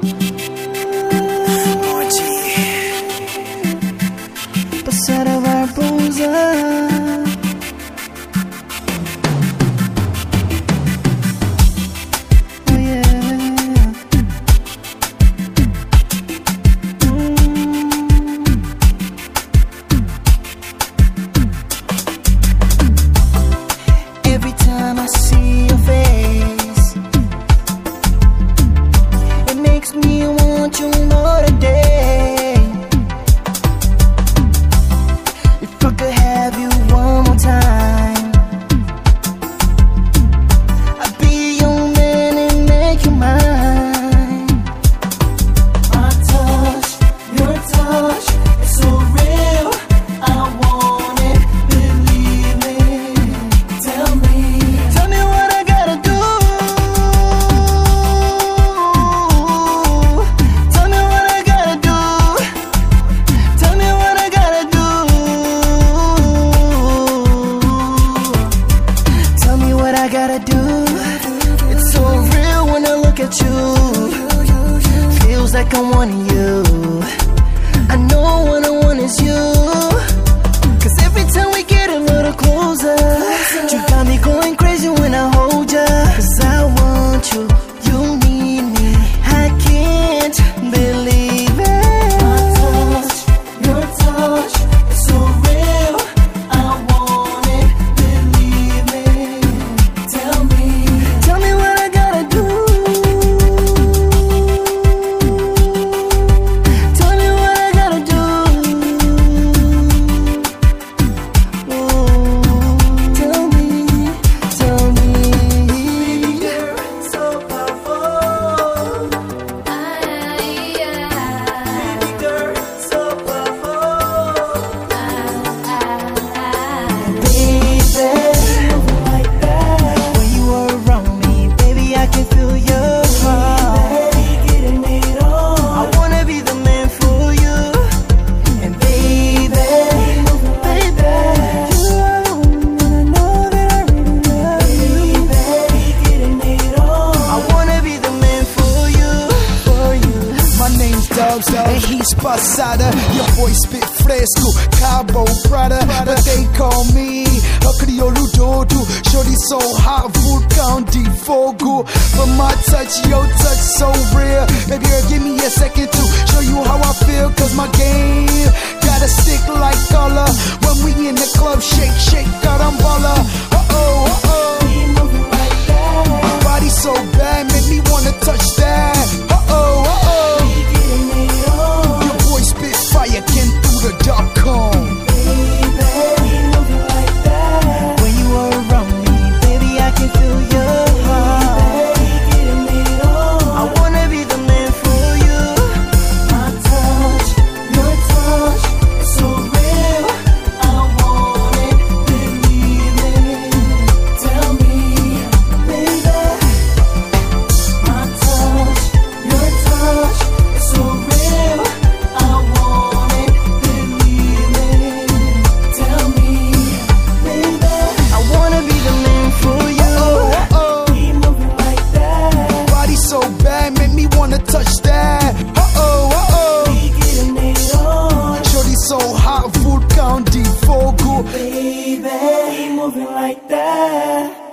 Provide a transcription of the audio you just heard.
Passare barbosa. Every time I see your face, it makes me want you more today. If I could have you one more time, I'd be your man and make you mine. My touch, your touch, it's so real, I want it, believe me. Tell me what I gotta do. Tell me what I gotta do. Tell me what I gotta do. Tell me what I gotta do. It's so real when I look at you. Feels like I'm wanting you. I know what I want is you. 'Cause every time we get a little closer, you got me going crazy when I hold ya. 'Cause I want you, you need me, I can't believe it. My touch, your touch, it's so real, I want it, believe me. Tell me what I gotta do. Tell me what I gotta do. Tell me. Baby girl, so powerful. Baby girl, so powerful. Baby, like that. When you are around me, baby, I can feel your heart. Getting it on. I wanna be the man for you. And baby, you are the one, and I know that I really love you. Getting it on. I wanna be the man for you. My name's Dubs, and he's Passada. Your boy spit fresco, Cabo Prada, but they call me a Criollo Dodo. Shorty so hot, vulcan de fogo. But my touch, your touch so real. Baby girl, give me a second to show you how I feel. 'Cause my game gotta stick like color. When we in the club, shake, shake, carambala. Uh-oh, uh-oh. My body so bad, make me wanna touch that. Uh-oh, uh-oh. Your boy spit fire, can through the dark.com. When you are around me, baby, I can feel your heart. I wanna be the man for you. My touch, your touch, it's so real, I want it, believe me. Tell me, baby. My touch, your touch, it's so real, I want it, believe me. Tell me, baby. I wanna be the man for you. Keep moving like that. Body so bad, make me wanna touch that. Uh-oh, uh-oh. Getting it on. Shorty so hot, vulcan de fogo. Baby, moving like that.